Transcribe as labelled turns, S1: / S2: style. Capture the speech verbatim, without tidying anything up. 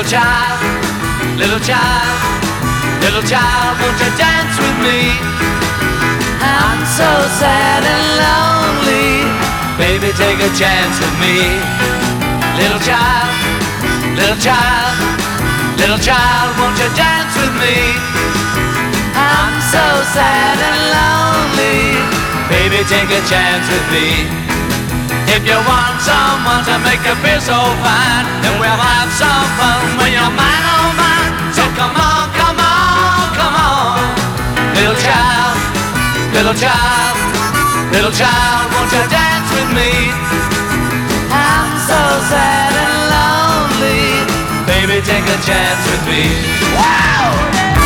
S1: child, little child, little child, won't you dance with me? I'm so sad and lonely, baby, take a chance with me. Little child, little child, little child, won't you dance with me? I'm so sad and lonely, baby, take a chance with me. If you want someone to make you feel so fine, then we'll have some fun when you're mine, oh mine. So come on, come on, come on, little child, little child, little child, won't you dance with me? I'm so sad and lonely, baby, take a chance with me. Wow!